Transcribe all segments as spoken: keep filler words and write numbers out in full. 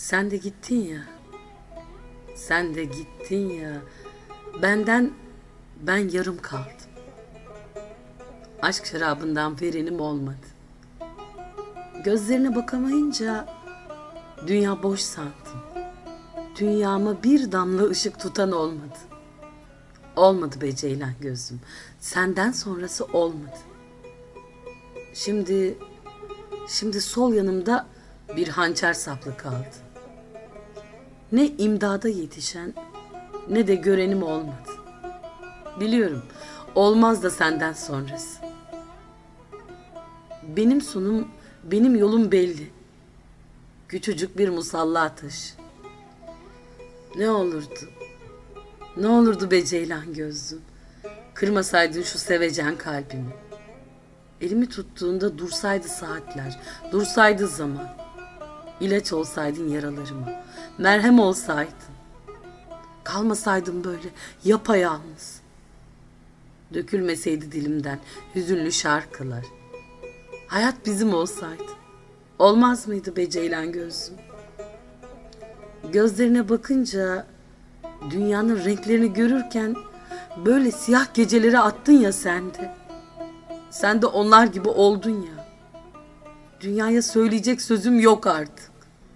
Sen de gittin ya. Sen de gittin ya. Benden ben yarım kaldım. Aşk şarabından verenim olmadı. Gözlerine bakamayınca dünya boş sandım. Dünyama bir damla ışık tutan olmadı. Olmadı be Ceylan gözüm. Senden sonrası olmadı. Şimdi, şimdi sol yanımda bir hançer saplı kaldı. Ne imdada yetişen ne de görenim olmadı. Biliyorum, olmaz da senden sonrası. Benim sonum, benim yolum belli. Küçücük bir musalla taşı. Ne olurdu? Ne olurdu be Ceylan gözlüm? Kırmasaydın şu sevecen kalbimi. Elimi tuttuğunda dursaydı saatler, dursaydı zaman. İlaç olsaydın yaralarıma, merhem olsaydın. Kalmasaydım böyle yapayalnız. Dökülmeseydi dilimden hüzünlü şarkılar. Hayat bizim olsaydı. Olmaz mıydı be Ceylan gözlüm? Gözlerine bakınca dünyanın renklerini görürken böyle siyah gecelere attın ya sen de. Sen de onlar gibi oldun ya. Dünyaya söyleyecek sözüm yok artık.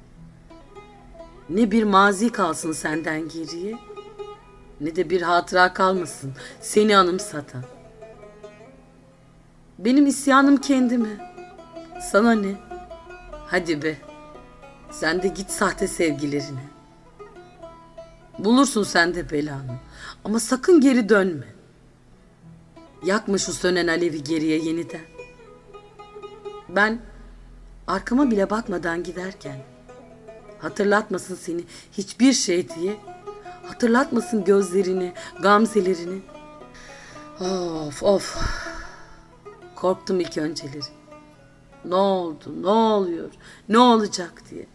Ne bir mazi kalsın senden geriye, ne de bir hatıra kalmasın seni anımsatan. Benim isyanım kendime. Sana ne? Hadi be. Sen de git sahte sevgilerine. Bulursun sen de belanı. Ama sakın geri dönme. Yakma şu sönen alevi geriye yeniden. Ben arkama bile bakmadan giderken hatırlatmasın seni hiçbir şey diye, hatırlatmasın gözlerini, gamzelerini. Of of. Korktum ilk önceleri. Ne oldu, ne oluyor, ne olacak diye.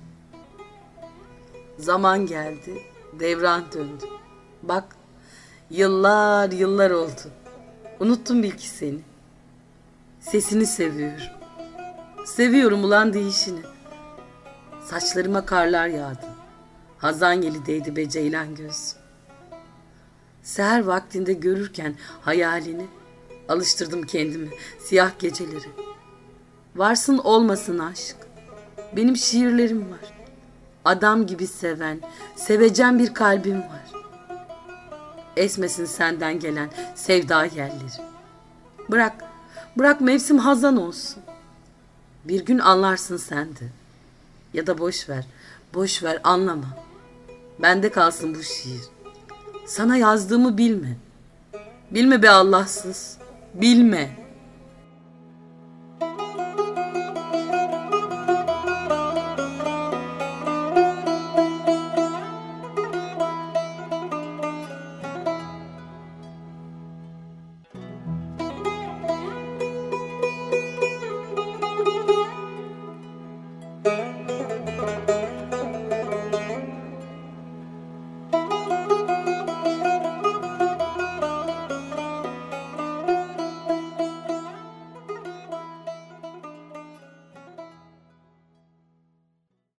Zaman geldi, devran döndü. Bak, yıllar yıllar oldu. Unuttum bil ki seni. Sesini seviyorum. Seviyorum ulan değişini. Saçlarıma karlar yağdı. Hazan yeli değdi be Ceylan göz. Seher vaktinde görürken hayalini alıştırdım kendimi siyah geceleri. Varsın olmasın aşk. Benim şiirlerim var. Adam gibi seven, sevecen bir kalbim var. Esmesin senden gelen sevda yerleri. Bırak, bırak mevsim hazan olsun. Bir gün anlarsın sen de. Ya da boş ver, boş ver anlama. Bende kalsın bu şiir. Sana yazdığımı bilme. Bilme be Allahsız, bilme.